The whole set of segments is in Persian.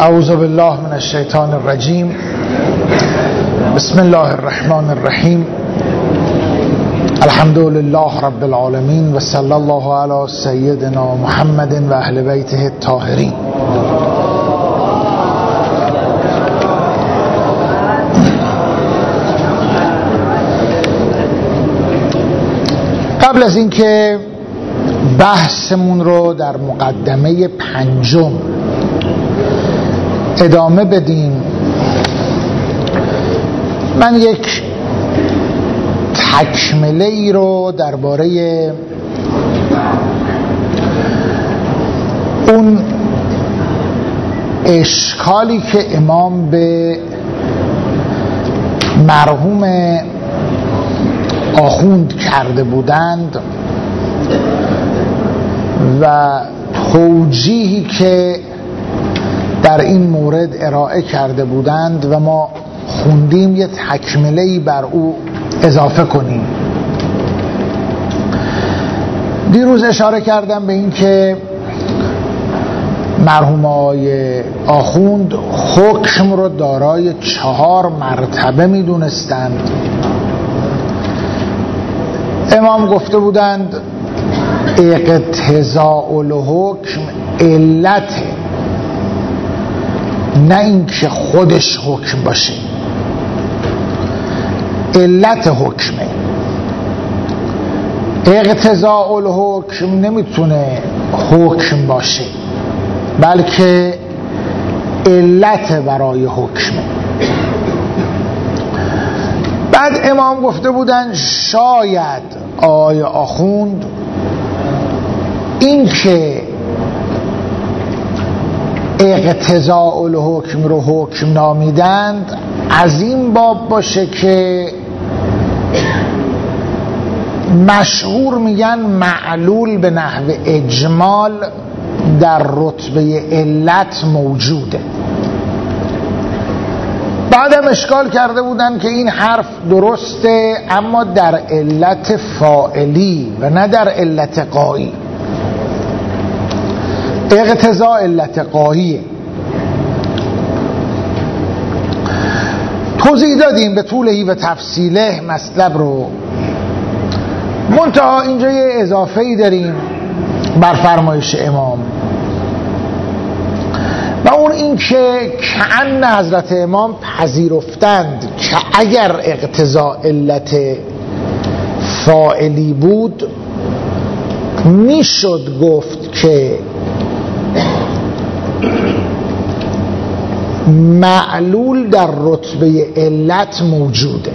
اعوذ بالله من الشیطان الرجیم. بسم الله الرحمن الرحیم. الحمد لله رب العالمین و صلی الله علی سیدنا محمد و اهل بیته الطاهرین. قبل از اینکه بحثمون رو در مقدمه پنجم ادامه بدیم، من یک تکمله ای رو درباره اون اشکالی که امام به مرحوم آخوند کرده بودند و توجیهی که در این مورد ارائه کرده بودند و ما خوندیم یه تکمله‌ای بر او اضافه کنیم. دیروز اشاره کردم به این که مرحوم آقای آخوند حکم رو دارای 4 مرتبه میدونستند. امام گفته بودند اقتضاء الحکم علته، نه اینکه خودش حکم باشه. علت حکمه. اقتضاء الحکم نمیتونه حکم باشه، بلکه علت برای حکمه. بعد امام گفته بودن شاید آقای آخوند این که اقتضاء الحکم رو حکم نامیدند از این باب باشه که مشهور میگن معلول به نحو اجمال در رتبه علت موجوده. بعدم اشکال کرده بودن که این حرف درسته، اما در علت فاعلی و نه در علت قایی. اقتضاء علت قاییه. توضیح دادیم به طولهی و تفصیله مطلب رو. منتها اینجا یه اضافه‌ای داریم بر فرمایش امام، و اون این که کأن حضرت امام پذیرفتند که اگر اقتضاء علت فاعلی بود میشد گفت که معلول در رتبه علت موجوده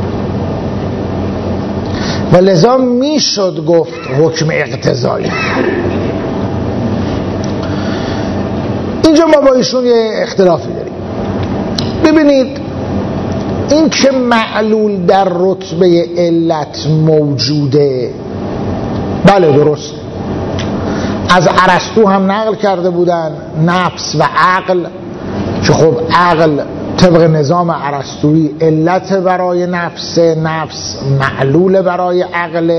و لذا میشد گفت حکم اقتضایی. اینجا ما با ایشون یه اختلافی داریم. ببینید، این که معلول در رتبه علت موجوده بله درست، از ارسطو هم نقل کرده بودن نفس و عقل، که خب عقل طبق نظام ارسطویی علت برای نفس، نفس معلول برای عقل.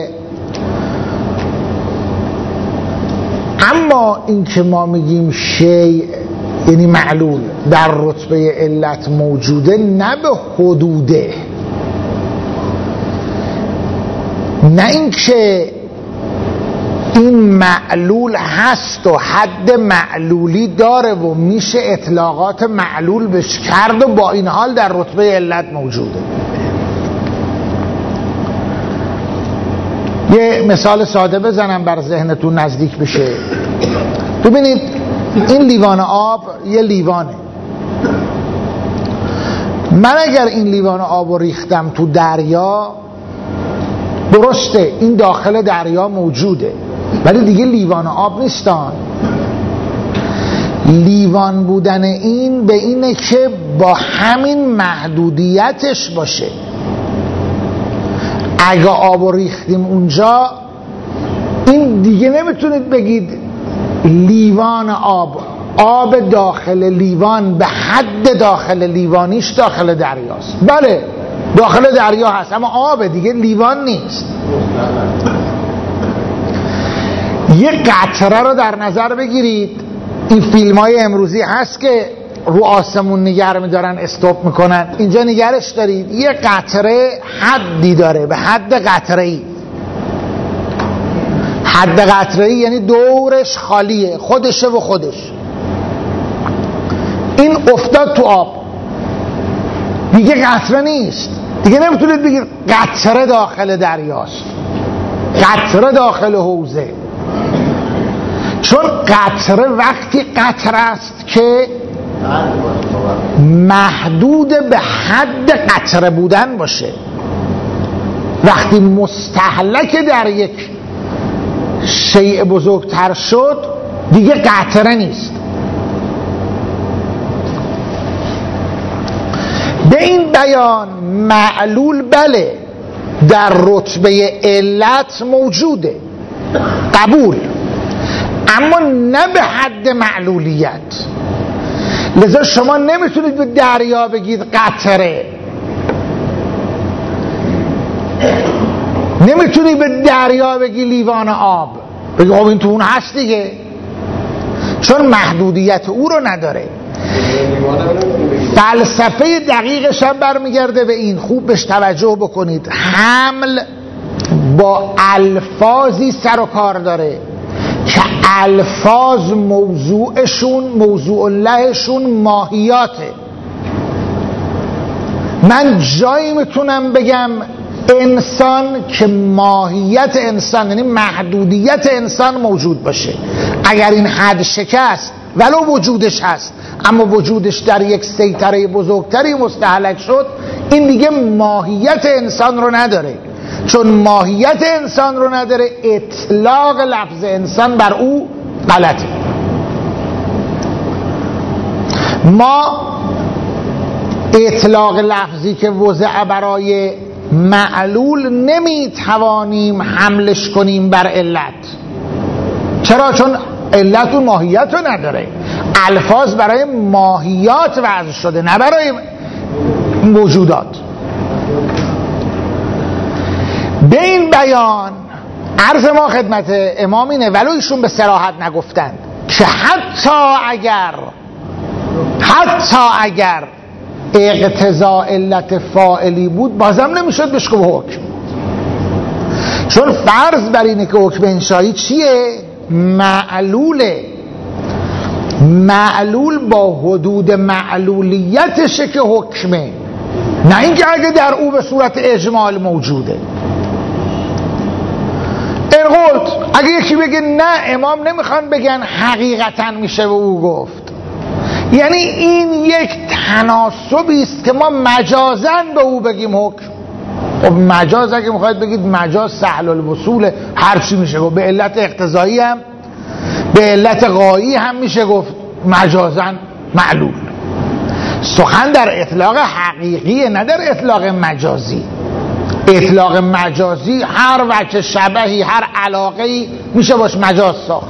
اما این که ما میگیم شیء یعنی معلول در رتبه علت موجوده، نه به حدوده، نه اینکه این معلول هست و حد معلولی داره و میشه اطلاقات معلول بهش کرد و با این حال در رتبه علت موجوده. یه مثال ساده بزنم بر ذهنتون نزدیک بشه. ببینید، این لیوان آب یه لیوانه. من اگر این لیوان آب رو ریختم تو دریا، درسته این داخل دریا موجوده، ولی دیگه لیوان آب نیستان. لیوان بودن این به اینه که با همین محدودیتش باشه. اگه آب رو ریختیم اونجا، این دیگه نمیتونید بگید لیوان آب داخل لیوان به حد داخل لیوانیش داخل دریاست. بله داخل دریا هست، اما آب دیگه لیوان نیست. یه قطره رو در نظر بگیرید. این فیلم های امروزی هست که رو آسمون نگر میدارن استوب میکنن، اینجا نگرش دارید یه قطره حدی داره، به حد قطره‌ای. حد قطره‌ای یعنی دورش خالیه، خودشه و خودش. این افتاد تو آب دیگه قطره نیست، دیگه نمیتونید بگید قطره داخل دریاست، قطره داخل حوضه. چون قطره وقتی قطره است که محدود به حد قطره بودن باشه. وقتی مستهلک در یک شیء بزرگتر شد دیگه قطره نیست. به این بیان معلول بله در رتبه علت موجوده، قبول، اما نه به حد معلولیت. لذا شما نمیتونید به دریا بگید قطره، نمیتونی به دریا بگی لیوان آب، بگی خب این تو اون هست دیگه، چون محدودیت او رو نداره. فلسفه دقیقش هم برمیگرده به این، خوب بهش توجه بکنید. حمل با الفاظی سر و کار داره که الفاظ موضوع لهشون ماهیاته. من جایی میتونم بگم انسان که ماهیت انسان یعنی محدودیت انسان موجود باشه. اگر این حد شکست ولو وجودش هست اما وجودش در یک سیطره بزرگتری مستهلک شد، این دیگه ماهیت انسان رو نداره. چون ماهیت انسان رو نداره، اطلاق لفظ انسان بر او غلطه. ما اطلاق لفظی که وضع برای معلول نمیتوانیم حملش کنیم بر علت. چرا؟ چون علت اون ماهیت رو نداره. الفاظ برای ماهیات وضع شده، نه برای موجودات. به این بیان عرض ما خدمت امام اینه، ولو ایشون به صراحت نگفتند، که حتی اگر اقتضاء علت فاعلی بود بازم نمیشد بهش گفت حکم. چون فرض بر اینه که حکم انشایی چیه؟ معلوله. معلول با حدود معلولیتشه که حکمه، نه اینکه اگه در او به صورت اجمال موجوده. این قلت اگه یکی بگه نه امام نمیخوان بگن حقیقتا میشه و او گفت، یعنی این یک تناسبی است که ما مجازن به او بگیم حکم. خب مجاز اگه میخواید بگید مجاز سهل الوصول، هر چی میشه گفت. به علت اقتضایی هم به علت غایی هم میشه گفت مجازن معلول. سخن در اطلاق حقیقی، نه در اطلاق مجازی. اطلاق مجازی هر وجه شبهی، هر علاقه‌ای میشه باش مجاز ساخت.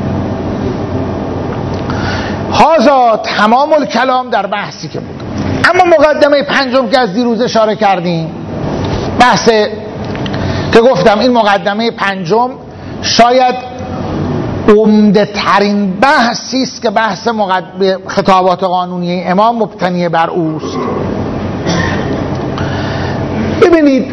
هذا تمام الکلام در بحثی که بود. اما مقدمه پنجم که از دیروز اشاره کردیم، بحث که گفتم این مقدمه پنجم شاید عمده ترین بحثی است که بحث خطابات قانونی امام مبتنی بر اوست. ببینید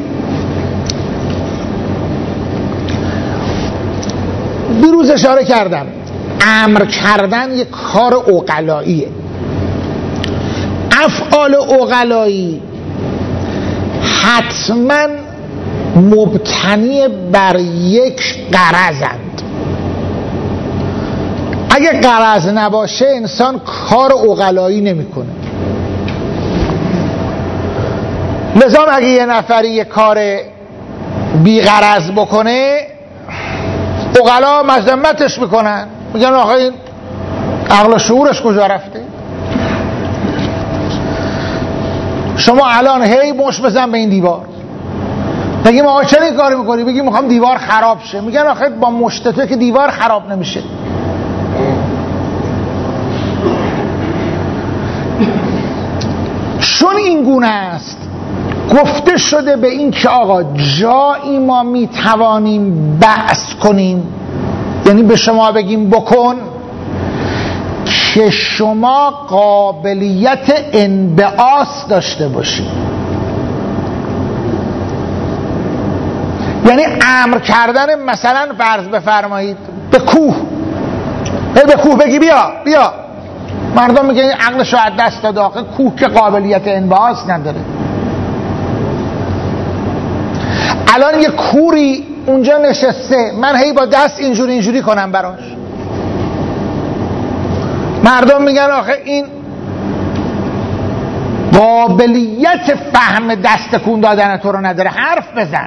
دیروز اشاره کردم امر کردن یک کار عقلاییه. افعال عقلایی حتما مبتنی بر یک غرضند. اگه غرض نباشه انسان کار عقلایی نمیکنه. لذا اگه یه نفری یه کار بی غرض بکنه عقلا مذمتش میکنن، میگن آخه این عقل و شعورش کجا رفته؟ شما الان هی مش بزن به این دیوار، بگیم آقا چرا این کاری میکنی؟ بگیم میخوام دیوار خراب شه. میگن آخه با مشت تو که دیوار خراب نمیشه. چون این گونه است گفته شده به این که آقا جایی ما میتوانیم بحث کنیم، یعنی به شما بگیم بکن که شما قابلیت انبعاث داشته باشید. یعنی امر کردن، مثلا فرض بفرمایید به کوه بگی بیا، مردم میگن عقلشو از دست داده، آخه کوه که قابلیت انبعاث نداره. الان یه کوری اونجا نشسته، من هی با دست اینجوری کنم براش، مردم میگن آخه این قابلیت فهم دست تکون دادن تو رو نداره، حرف بزن.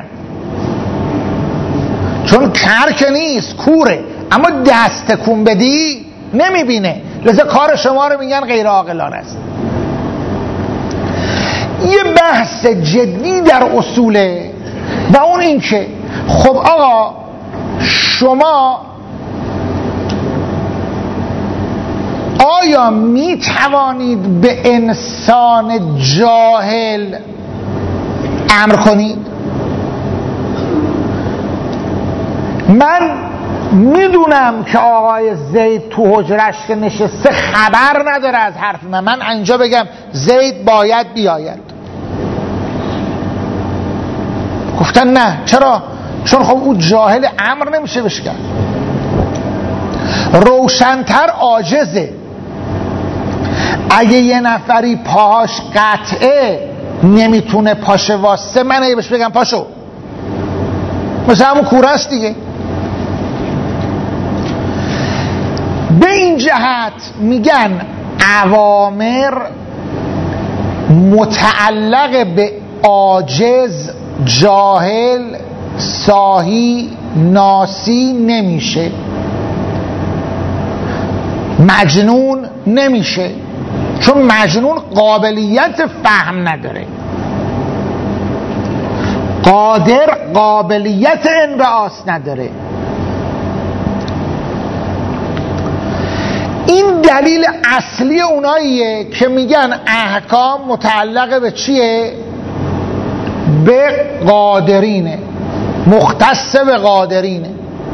چون کر که نیست، کوره، اما دست تکون بدی نمیبینه، لذا کار شما رو میگن غیر عاقلانه است. یه بحث جدی در اصوله و اون این که خب آقا شما آیا می توانید به انسان جاهل امر کنید؟ من میدونم که آقای زید تو حجرش که نشسته خبر نداره از حرف من اینجا بگم زید باید بیاید. گفتن نه. چرا؟ چون خب او جاهل، امر نمیشه بهش کرد. روشنتر عاجزه. اگه یه نفری پاهاش قطعه نمیتونه پاشه واسه، من اگه بهش بگم پاشو، مثل همون کوره است دیگه. به این جهت میگن اوامر متعلق به عاجز، جاهل، ساهی، ناسی نمیشه، مجنون نمیشه، چون مجنون قابلیت فهم نداره، قادر قابلیت انبعاث نداره. این دلیل اصلی اوناییه که میگن احکام متعلق به چیه؟ به قادرینه، مختص به قادرینه.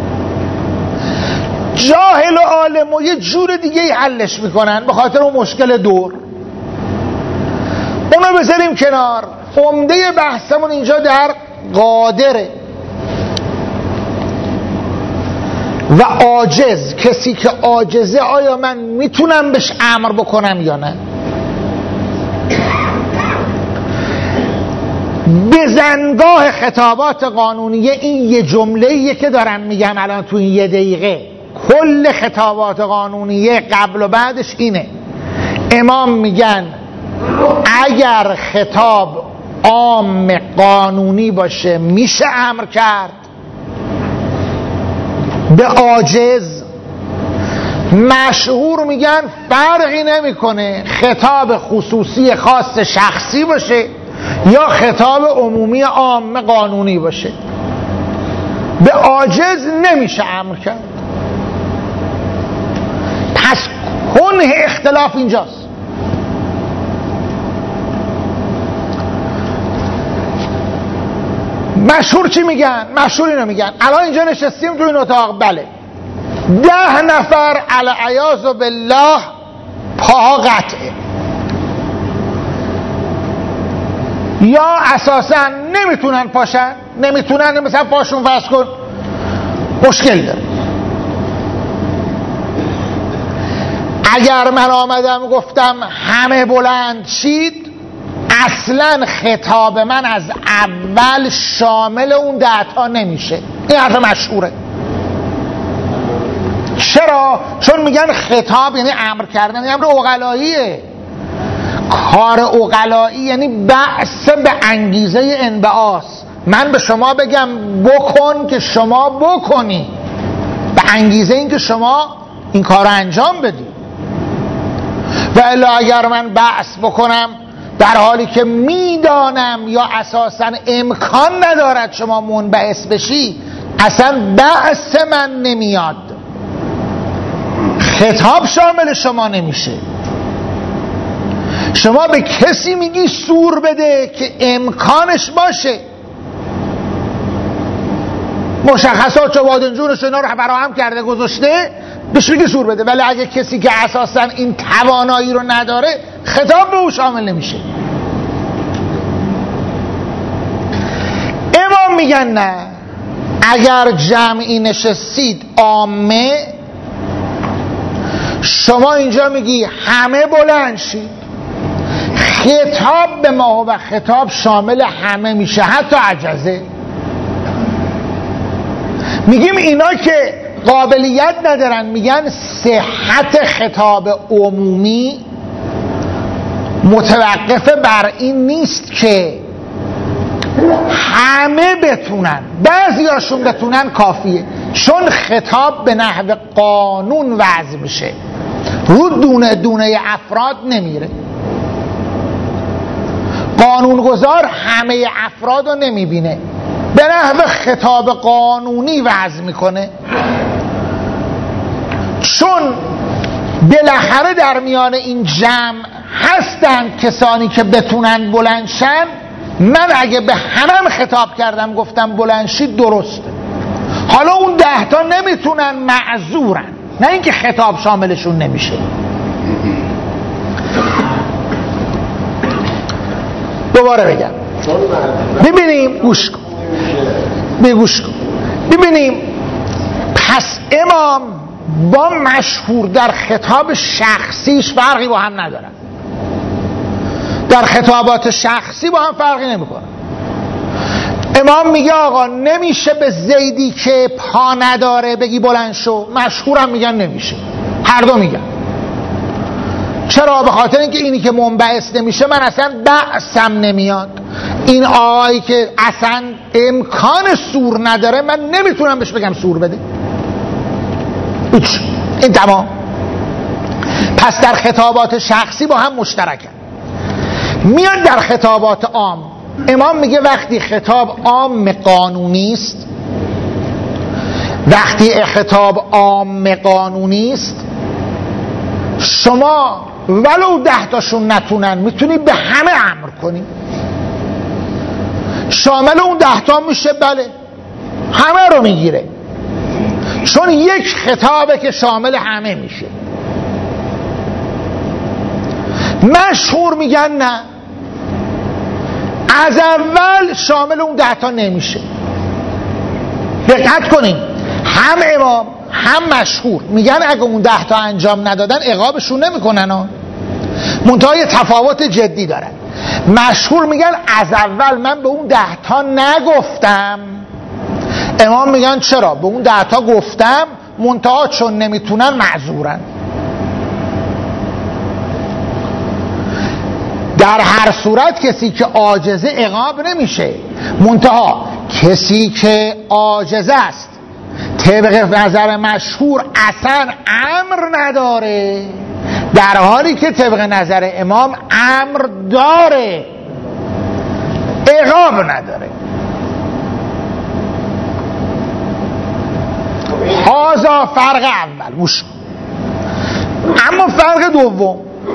جاهل و عالم و یه جور دیگه حلش میکنن به خاطر اون مشکل دور، اونو بذاریم کنار. عمده بحثمون اینجا در قادره و عاجز. کسی که عاجزه آیا من میتونم بهش امر بکنم یا نه؟ بزنگاه خطابات قانونیه این یه جمله‌ایه که دارم میگم الان تو این 1 دقیقه. کل خطابات قانونیه قبل و بعدش اینه. امام میگن اگر خطاب عام قانونی باشه میشه امر کرد. به عاجز مشهور میگن فرقی نمیکنه خطاب خصوصی خاص شخصی باشه یا خطاب عمومی عام قانونی باشه، به عاجز نمیشه امر کرد. پس کنه اختلاف اینجاست. مشهور چی میگن؟ مشهور اینو میگن. الان اینجا نشستیم تو این اتاق، بله 10 نفر العیاذ بالله پاها قطعه یا اساسا نمیتونن پاشن، نمیتونن، مثلا پاشون فرض کن مشکل داره. اگر من آمدم گفتم همه بلند شید، اصلا خطاب من از اول شامل اون 10 تا نمیشه. این حرف مشهوره. چرا؟ چون میگن خطاب یعنی امر کردن، یعنی امر عقلاییه. کار عقلایی یعنی بحث به انگیزه انبعاث. من به شما بگم بکن که شما بکنی، به انگیزه این که شما این کار رو انجام بدی. و الا اگر من بحث بکنم در حالی که میدانم یا اساسا امکان ندارد شما منبعث بشی، اصلا بحث من نمیاد، خطاب شامل شما نمیشه. شما به کسی میگی سور بده که امکانش باشه، مشخصات و بادنجونش اینا رو فراهم کرده گذاشته، بهش میگه سور بده. ولی اگه کسی که اساسا این توانایی رو نداره خطاب به او شامل نمیشه. امام میگن نه، اگر جمعی نشستید عامه، شما اینجا میگی همه بلند شید، خطاب به ما و خطاب شامل همه میشه، حتی عجزه. میگیم اینا که قابلیت ندارن، میگن صحت خطاب عمومی متوقف بر این نیست که همه بتونن، بعضیاشون بتونن کافیه، چون خطاب به نحو قانون وضع میشه، رو دونه دونه افراد نمیره. قانونگذار همه افراد رو نمیبینه، به نحو خطاب قانونی وضع میکنه، چون بالاخره در میان این جمع هستن کسانی که بتونن بلندشن. من اگه به همه خطاب کردم گفتم بلندشید درسته، حالا اون 10 تا نمیتونن، معذورن، نه اینکه خطاب شاملشون نمیشه. دوباره بگم، ببینیم، گوش کن، ببینیم. پس امام با مشهور در خطاب شخصیش فرقی با هم ندارن، در خطابات شخصی با هم فرقی نمیکنن. امام میگه آقا نمیشه به زیدی که پا نداره بگی بلند شو، مشهورم میگن نمیشه، هر دو میگن. چرا؟ به خاطر اینکه اینی که منبعث نمیشه من اصلا بحثم نمیاد. این آقایی که اصلا امکان سور نداره من نمیتونم بهش بگم سور بده. این تمام. پس در خطابات شخصی با هم مشترکن. میاد در خطابات عام، امام میگه وقتی خطاب عام قانونی است، وقتی خطاب عام قانونی است، شما ولو 10 تاشون نتونن میتونی به همه امر کنی، شامل اون 10 تا میشه، بله همه رو میگیره، چون یک خطابه که شامل همه میشه. مشهور میگن نه، از اول شامل اون 10 تا نمیشه. دقت کنین، هم امام هم مشهور میگن اگه اون 10 تا انجام ندادن عقابشون نمیکنن، منتها یه تفاوت جدی دارن. مشهور میگن از اول من به اون 10 تا نگفتم، امام میگن چرا؟ به اون 10 تا گفتم، منتها چون نمیتونن معذورن. در هر صورت کسی که عاجزه عقاب نمیشه، منتها کسی که عاجزه است طبق نظر مشهور اصلا امر نداره، در حالی که طبق نظر امام امر داره، عقاب نداره. هذا فرق اول. گوش. اما فرق دوم،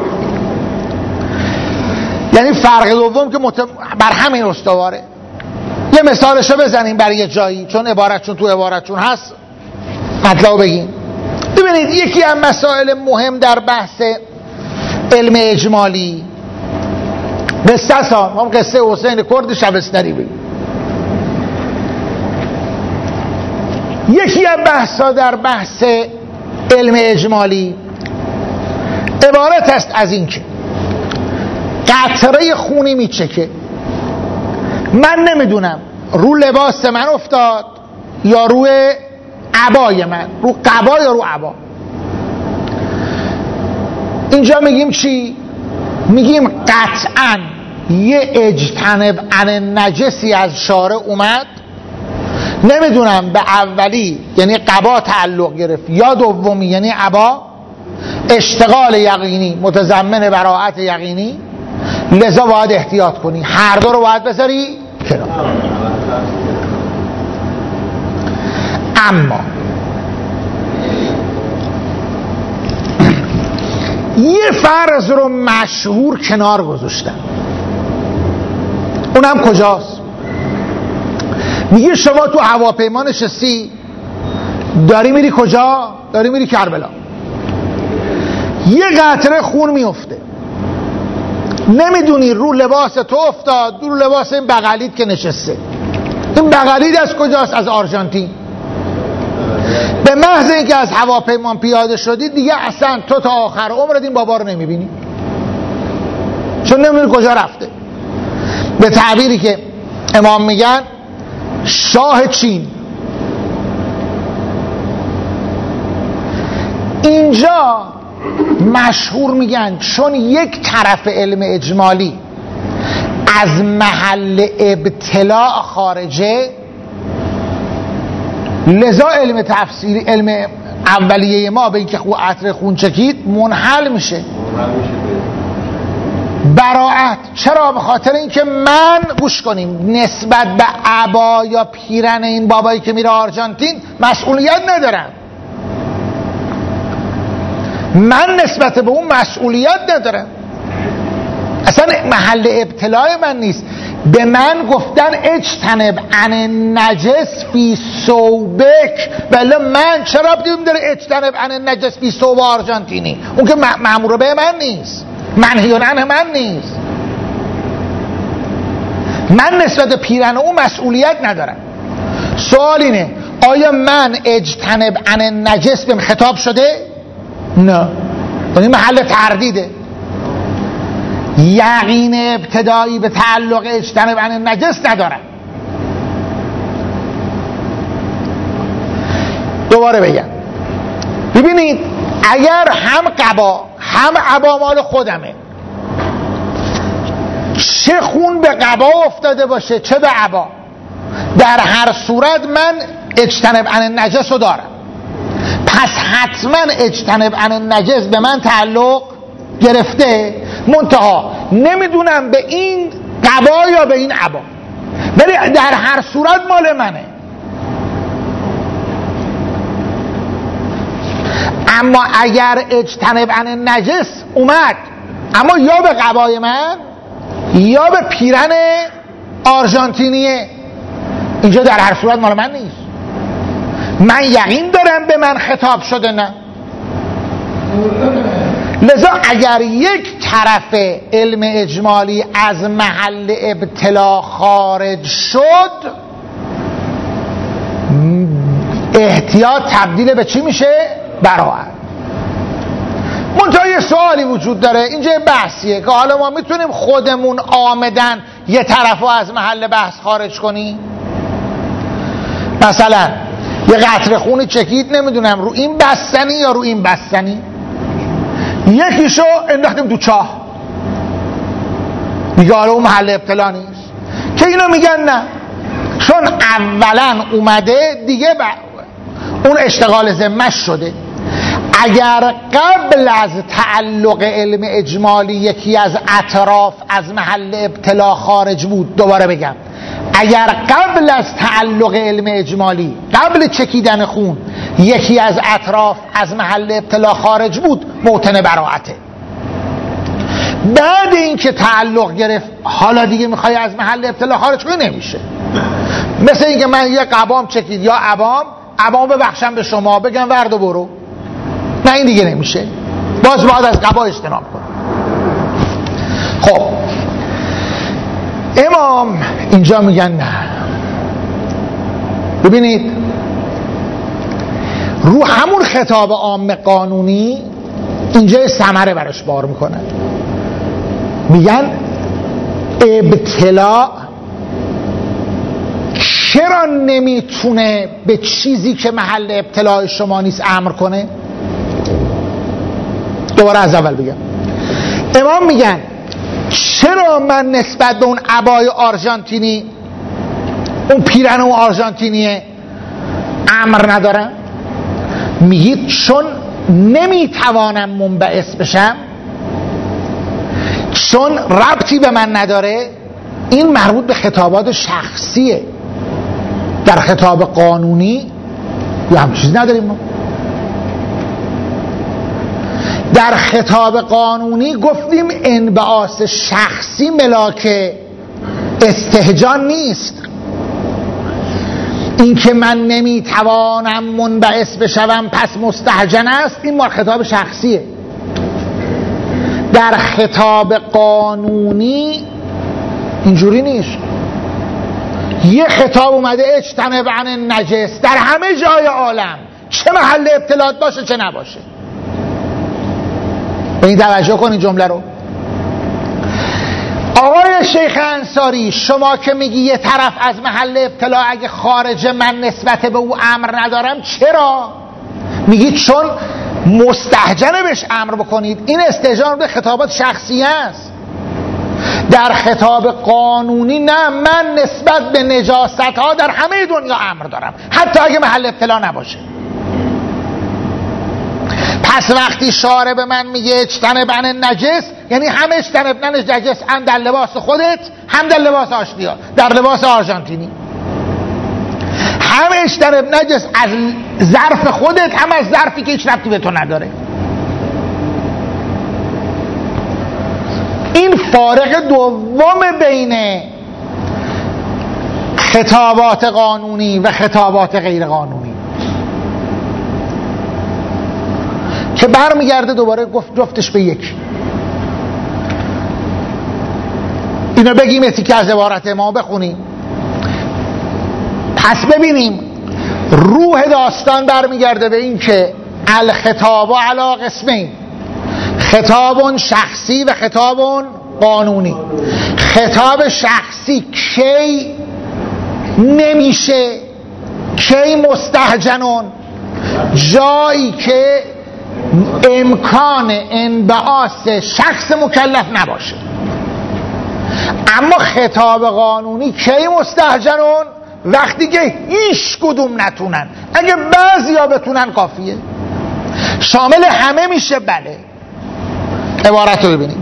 یعنی فرق دوم که بر همین استواره. یه مثالشو بزنیم برای یه جایی، چون عبارتشون تو عبارتشون هست، مطلب بگیم. ببینید یکی از مسائل مهم در بحث علم اجمالی، قصه ها، هم قصه حسین کرد شبستری بگیم. یکی از بحثا در بحث علم اجمالی عبارت است از این که قطره خونی میچکه، من نمیدونم رو لباس من افتاد یا روی عبای من، رو قبا یا رو عبا. اینجا میگیم چی؟ میگیم قطعا یه اجتنب عن نجسی از شارع اومد، نمیدونم به اولی یعنی قبا تعلق گرفت یا دومی یعنی عبا، اشتغال یقینی متضمن براءت یقینی، لذا باید احتیاط کنی، هر دو رو باید بذاری کنار. اما یه فرض رو مشهور کنار گذاشتن، اونم کجاست؟ میگه شما تو هواپیما نشستی، داری میری کجا؟ داری میری کربلا. یه قطره خون میفته، نمیدونی رو لباس تو افتاد، رو لباس این بغلیت که نشسته. این بغلیت از کجاست؟ از آرژانتین. به محض اینکه از هواپیمان پیاده شدی دیگه اصلا تو تا آخر عمرت این بابا رو نمیبینی، چون نمیدونی کجا رفته. به تعبیری که امام میگن شاه چین. اینجا مشهور میگن چون یک طرف علم اجمالی از محل ابتلاع خارجه، لذا علم تفسیری، علم اولیه ما به اینکه عطر خون چکید منحل میشه. براءت. چرا؟ به خاطر اینکه من، گوش کنیم، نسبت به عبا یا پیرن این بابایی که میره آرژانتین مسئولیت ندارم. من نسبت به اون مسئولیت ندارم، اصلا محل ابتلاع من نیست. به من گفتن اجتنب عن النجس فی ثوبک، بله من چرا بدیم داره اجتنب عن النجس فی ثوب آرژانتینی؟ اون که مأمور به من نیست، منهی عنه من نیست. من نسبت به پیرن اون مسئولیت ندارم. سوال اینه آیا من اجتنب عن النجس بهم خطاب شده؟ نه، یعنی محل تردیده. یقین ابتدایی به تعلق اجتنب عن النجس ندارم. دوباره بگم، ببینید اگر هم قبا هم عبا مال خودمه، چه خون به قبا افتاده باشه چه به عبا، در هر صورت من اجتنب عن النجس رو دارم. پس حتما اجتنب عن النجس به من تعلق گرفته، منتها نمیدونم به این قبا یا به این عبا، ولی در هر صورت مال منه. اما اگر اجتنب عن النجس اومد اما یا به قبای من یا به پیرن آرژانتینیه، اینجا در هر صورت مال من نیست. من یقین دارم به من خطاب شده، نه. لذا اگر یک طرف علم اجمالی از محل ابتلا خارج شد، احتیاط تبدیل به چی میشه؟ براءت. منتها یه سوالی وجود داره اینجا، بحثیه که حالا ما میتونیم خودمون آمدن یه طرف رو از محل بحث خارج کنیم. مثلا یه قطره خونی چکید، نمیدونم رو این بستنی یا رو این بستنی، یکیشو انداختیم تو چاه، میگه حالا اون محل ابتلا نیست. که اینا میگن نه، چون اولا اومده دیگه اون اشتغال ذمه شده. اگر قبل از تعلق علم اجمالی یکی از اطراف از محل ابتلا خارج بود، دوباره بگم اگر قبل از تعلق علم اجمالی، قبل چکیدن خون، یکی از اطراف از محل ابتلا خارج بود، موطن براءته. بعد اینکه تعلق گرفت حالا دیگه میخوای از محل ابتلا خارج کنی، نمیشه. مثل اینکه من یه قبام چکید یا عبام ببخشم به شما، بگم ورد و برو، نه این دیگه نمیشه، باز باید از قبا اجتناب کن. خب امام اینجا میگن نه. ببینید رو همون خطاب عام قانونی اینجا ثمره براش بار میکنن، میگن ابتلا چرا نمیتونه به چیزی که محل ابتلاع شما نیست امر کنه؟ دوباره از اول بگم، امام میگن چرا من نسبت به اون عبای آرژانتینی، اون پیرن اون آرژانتینیه امر ندارم؟ میگید چون نمیتوانم منبعث بشم، چون ربطی به من نداره. این مربوط به خطابات شخصیه، در خطاب قانونی یا هم چیز نداریم ما. در خطاب قانونی گفتیم انبعاث شخصی ملاک استهجان نیست. این که من نمیتوانم منبعث بشوم پس مستهجن است، این مال خطاب شخصیه. در خطاب قانونی اینجوری نیست. یه خطاب اومده اجتنب عن النجس در همه جای عالم، چه محل ابتلاات باشه چه نباشه. به این توجه کنید جمله رو. آقای شیخ انصاری، شما که میگی یه طرف از محل ابتلا اگه خارج من نسبت به او امر ندارم، چرا؟ میگی چون مستهجنه بهش امر بکنید. این استهجان به خطابات شخصی است. در خطاب قانونی نه، من نسبت به نجاست ها در همه دنیا امر دارم، حتی اگه محل ابتلا نباشه. پس وقتی شارع به من میگه اجتنب عن النجس، یعنی هم اجتنب عن النجس هم در لباس خودت، هم در لباس آشتیا، در لباس آرژانتینی. هم اجتنب نجس از ظرف خودت، هم از ظرفی که هیچ ربطی به تو نداره. این فارق دوم بین خطابات قانونی و خطابات غیر قانونی که برمیگرده دوباره گفتش به یک. اینو بگیم اتیکه از عبارت ما بخونیم. پس ببینیم روح داستان برمیگرده به این که الخطاب علی قسمین، خطاب شخصی و خطاب قانونی. خطاب شخصی کی نمیشه، کی مستهجنون؟ جایی که امکان انبعاث شخص مکلف نباشه. اما خطاب قانونی کی مستهجنون؟ وقتی که هیچ کدوم نتونن. اگه بعضیا بتونن کافیه. شامل همه میشه. بله، عبارت رو ببینیم.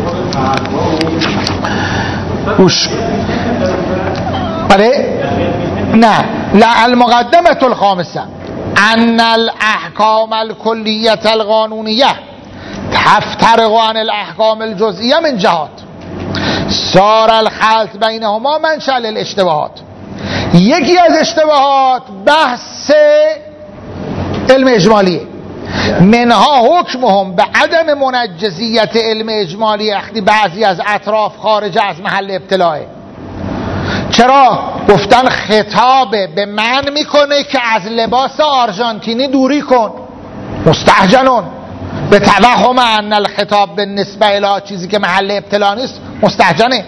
گوش. بله؟ نه. المقدمة الخامسة ان الاحکام الکلیة القانونیه تفترق عن الاحکام الجزئیه من جهات صار الخلط بینهما منشأ للاشتباهات. یکی از اشتباهات بحث علم اجمالیه. منها حکمهم به عدم منجزیت علم اجمالی اختی بعضی از اطراف خارج از محل ابتلاه. چرا؟ گفتن خطاب به من میکنه که از لباس آرژانتینی دوری کن، مستهجنون. به توهم ان الخطاب به نسبه الی چیزی که محل ابتلا نیست مستهجنه،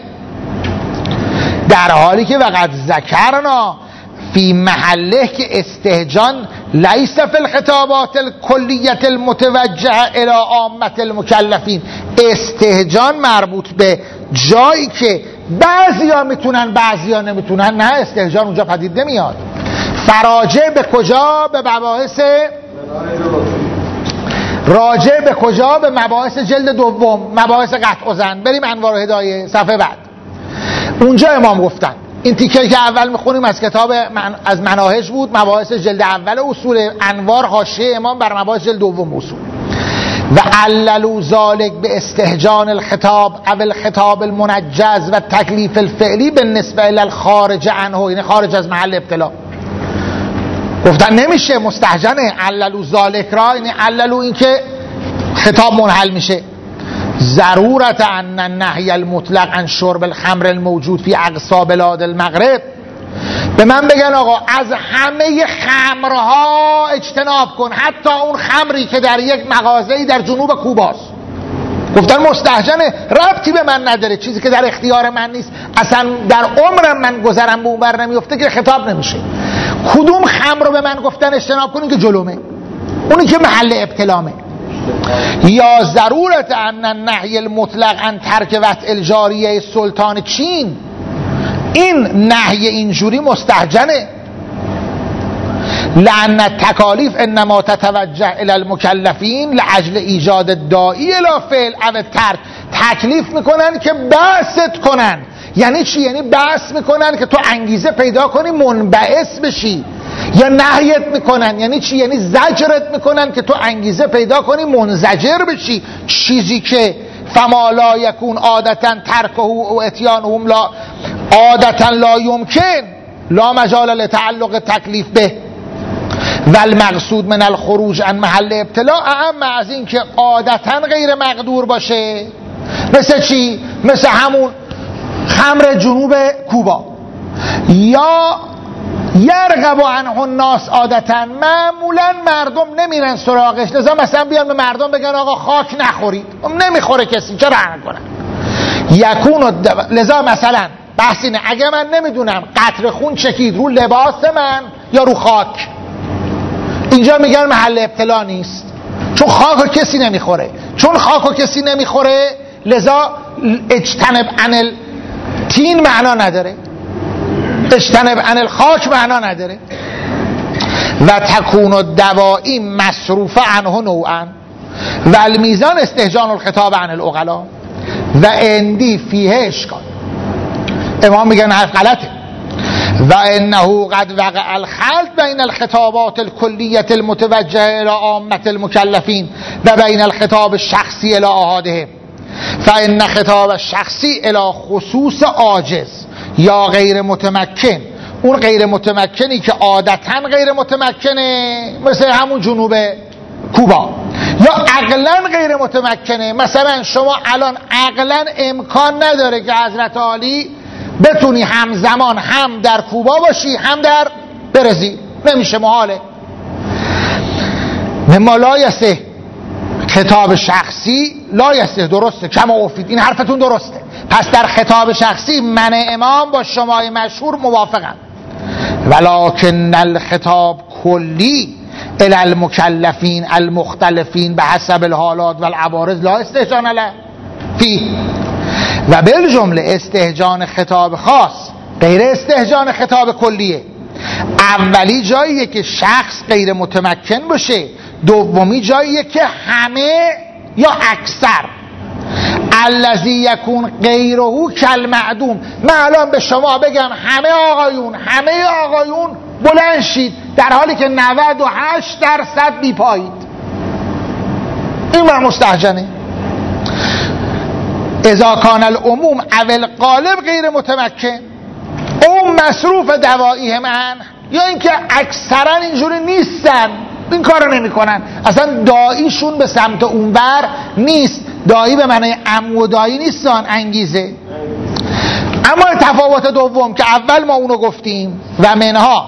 در حالی که وقت ذکرنا فی محله که استهجان لیس فی الخطابات الکلیت المتوجه الی عامه المکلفین. استهجان مربوط به جایی که بعضیا میتونن بعضیا نمیتونن، نه، استهجان اونجا پدید نمیاد. فراجع به کجا؟ به مباحث راجع به کجا؟ به مباحث جلد دوم، مباحث قطع و ظن. بریم انوار و هدایه صفحه بعد. اونجا امام گفتن، این تیکه که اول میخونیم از کتاب از مناهج بود، مباحث جلد اول اصول انوار، حاشیه امام بر مباحث جلد دوم اصول. و عللوا ذلك به استهجان الخطاب او الخطاب المنجز و تکلیف الفعلی بالنسبه الى الخارج عنه، یعنی خارج از محل ابتلا. گفتن نمیشه مستهجنه. عللوا ذلك را، یعنی عللوا این که خطاب منحل میشه. ضرورت ان النهی المطلق عن شرب الخمر الموجود فی اقصا بلاد المغرب. به من بگن آقا از همه خمرها اجتناب کن، حتی اون خمری که در یک مغازه‌ای در جنوب کوباست. گفتن مستهجنه، ربطی به من نداره، چیزی که در اختیار من نیست، اصلا در عمرم من گذرم به اون بر نمیفته که خطاب نمیشه. کدوم خمر رو به من گفتن اجتناب کنین که جلومه، اونی که محل ابتلامه. یا ضرورت ان النهی المطلق عن ترک وضع الجاریه سلطان چین، این نهی اینجوری مستهجنه. لأن التکالیف انما تتوجه الى المکلفین لأجل ایجاد الداعی الی فعل او ترک. تکلیف میکنن که بعثت کنن. یعنی چی؟ یعنی بعث میکنن که تو انگیزه پیدا کنی منبعث بشی. یا نهیت میکنن یعنی چی؟ یعنی زجرت میکنن که تو انگیزه پیدا کنی منزجر بشی. چیزی که فما لا یکون عادتا ترکه و اتیانهم لا عادتا لا یمکن، لا مجال لتعلق تکلیف به و المقصود من الخروج عن محل ابتلاء اعم از این که عادتا غیر مقدور باشه. مثل چی؟ مثل همون خمر جنوب کوبا. یا یرغب عنه الناس عادتا، معمولا مردم نمیرن سراغش، لذا مثلا بیان به مردم بگن آقا خاک نخورید، نمیخوره کسی، چرا نکنن؟ یکون لذا مثلا بحث اینه اگه من نمیدونم قطره خون چکید رو لباس من یا رو خاک، اینجا میگن محل ابتلا نیست، چون خاکو کسی نمیخوره. چون خاکو کسی نمیخوره لذا اجتنب عن التین معنا نداره، اجتنب عن الخاک معنا نداره. و تکون الدوائی مصروفه عنه نوعا و المیزان استهجان الخطاب عن العقلا و اندی فیه اشکال. امام میگن حرف غلطه. و انه قد وقع الخلط بین الخطابات الکلیه المتوجهه الى عامه المکلفین و بین الخطاب الشخصی الى احادهم. فان خطاب الشخصی الى خصوص عاجز یا غیر متمکن، اون غیر متمکنی که عادتا غیر متمکنه مثل همون جنوب کوبا، یا عقلا غیر متمکنه، مثلا شما الان عقلا امکان نداره که حضرت عالی بتونی همزمان هم در کوبا باشی هم در برزیل، نمیشه، محاله. مما لا یصح خطاب شخصی لا یصح، درسته، کما افید، این حرفتون درسته. پس در خطاب شخصی من امام با شمای مشهور موافقم. ولکن الخطاب کلی الی المکلفین المختلفین به حسب الحالات و العوارض لا استهجان له فی، و بالجمله استهجان خطاب خاص غیر استهجان خطاب کلیه. اولی جاییه که شخص غیر متمکن باشه، دومی جاییه که همه یا اکثر. الذی یکون غیره کالمعدوم. من الان به شما بگم همه آقایون بلند شید، در حالی که 98% بی پایید، این من مستهجنه. اذا کان العموم اول غالب غیر متمکن اون مصروف دوایی من، یا اینکه اکثرا اینجوری نیستن، این کارو نمی کنن، اصلا داییشون به سمت اونور نیست، دایی به معنی عمو دایی نیستن، انگیزه. اما تفاوت دوم که اول ما اونو گفتیم، و منها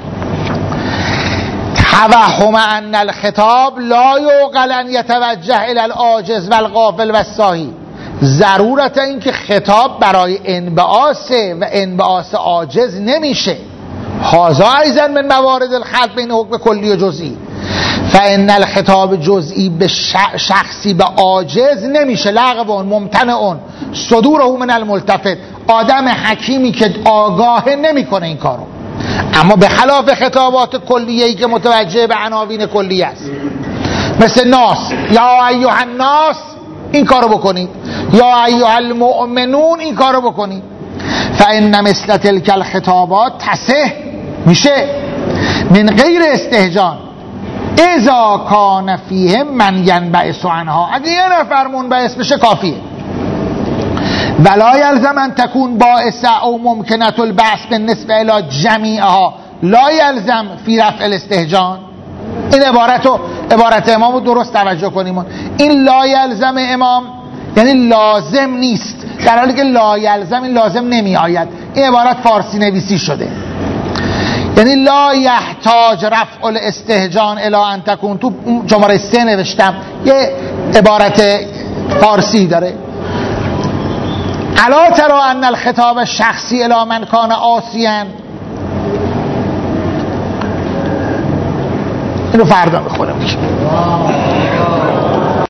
توهم ان الخطاب لا یعقل ان یتوجه الی العاجز و الغافل و الساهی، ضرورت این که خطاب برای انبعاثه و انبعاث عاجز نمیشه. هذا ایضا من موارد الخلط بین حکم کلی و جزئی. فان الخطاب جزئی به شخصی به عاجز نمیشه، لغو ممتنع صدوره من الملتفت، آدم حکیمی که آگاه نمیکنه این کارو. اما به خلاف خطابات کلیه‌ای که متوجه به عناوین کلی است، مثل ناس، یا ایها الناس این کارو بکنید، یا ایها المؤمنون این کارو بکنید. فان مثل تلک الخطابات تصح میشه من غیر استهجان اذا کان فیهم من ینبعث عنها، اگه یه نفر منبعث بشه کافیه. ولا یلزم ان تکون باعثه او ممکنه البعث بالنسبه الی جمیعها، لا یلزم فی رفع الاستهجان. این عبارت امام رو درست توجه کنیم. این لا یلزم امام یعنی لازم نیست، در حالی که لا یلزم این لازم نمی آید. این عبارت فارسی نویسی شده، یعنی لا یحتاج رفع الاستهجان الی ان تکون. تو شماره 3 نوشتم یه عبارت فارسی داره، الا تری ان الخطاب شخصی الی من کان عاصیا. اینو فردا بخونم.